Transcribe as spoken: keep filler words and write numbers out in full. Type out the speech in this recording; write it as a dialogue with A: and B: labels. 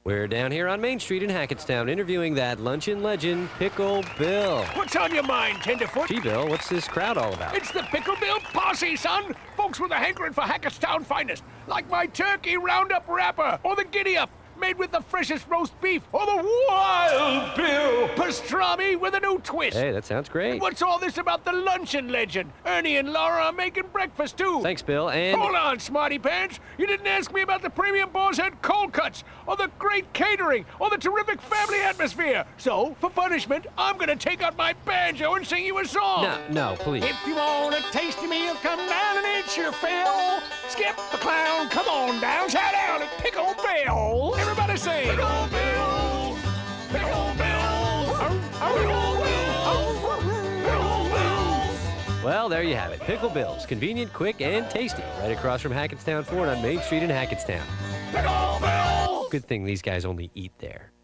A: We're down here on Main Street in Hackettstown interviewing that luncheon legend, Pickle Bill.
B: What's on your mind, Tenderfoot?
A: Gee, Bill, what's this crowd all about?
B: It's the Pickle Bill posse, son! Folks with a hankering for Hackettstown finest, like my turkey roundup wrapper, or the giddy-up, made with the freshest roast beef, or the Wild Bill pastrami with a new twist.
A: Hey, that sounds great.
B: And what's all this about the luncheon legend? Ernie and Laura are making breakfast, too.
A: Thanks, Bill, and...
B: Hold on, smarty pants. You didn't ask me about the premium Boar's Head cold cuts, or the great catering, or the terrific family atmosphere. So, for punishment, I'm gonna take out my banjo and sing you a song.
A: No, no, please.
B: If you want a tasty meal, come down and it's your fill. Skip the clown, come on down, shout out at Pickle Bill. Everybody say Pickle Bill, Pickle Bill, Pickle Bill, Pickle Bill.
A: Well, there you have it. Pickle Bill's. Convenient, quick, and tasty. Right across from Hackettstown Ford on Main Street in Hackettstown.
B: Pickle Bill.
A: Good thing these guys only eat there.